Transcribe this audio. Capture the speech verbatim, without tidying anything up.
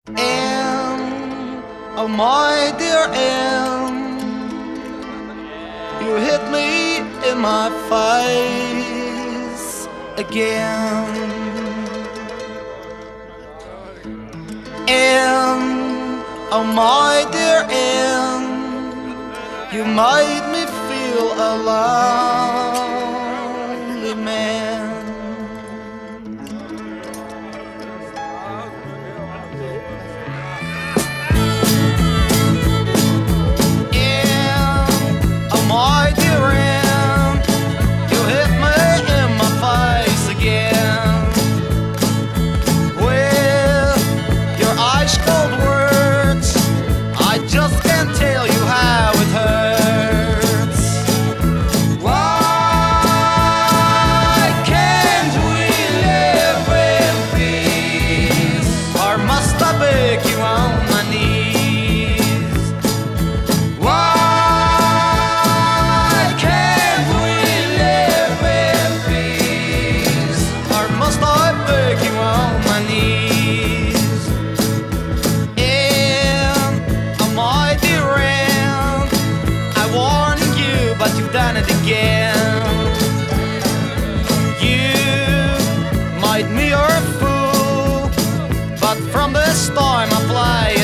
Anne, oh my dear Anne, you hit me in my face again. Anne, oh my dear Anne, you made me feel a lonely man. But you've done it again. You made me your fool, but from the start I played